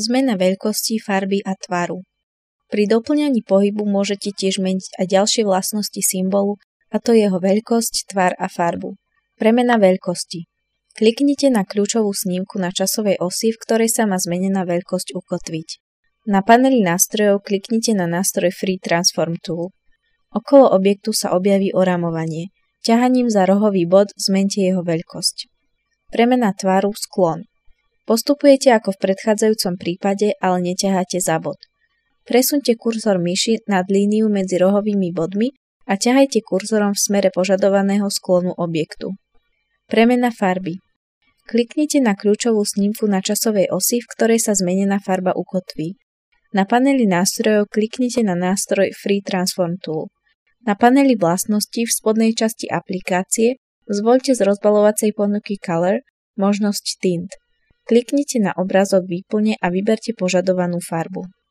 Zmena veľkosti, farby a tvaru. Pri doplňaní pohybu môžete tiež meniť aj ďalšie vlastnosti symbolu, a to jeho veľkosť, tvar a farbu. Premena veľkosti. Kliknite na kľúčovú snímku na časovej osi, v ktorej sa má zmenená veľkosť ukotviť. Na paneli nástrojov kliknite na nástroj Free Transform Tool. Okolo objektu sa objaví oramovanie. Ťahaním za rohový bod zmente jeho veľkosť. Premena tvaru, sklon. Postupujete ako v predchádzajúcom prípade, ale neťaháte za bod. Presunte kurzor myši nad líniu medzi rohovými bodmi a ťahajte kurzorom v smere požadovaného sklonu objektu. Premena farby. Kliknite na kľúčovú snímku na časovej osi, v ktorej sa zmenená farba ukotví. Na paneli nástrojov kliknite na nástroj Free Transform Tool. Na paneli vlastností v spodnej časti aplikácie zvoľte z rozbaľovacej ponuky Color možnosť Tint. Kliknite na obrázok výplne a vyberte požadovanú farbu.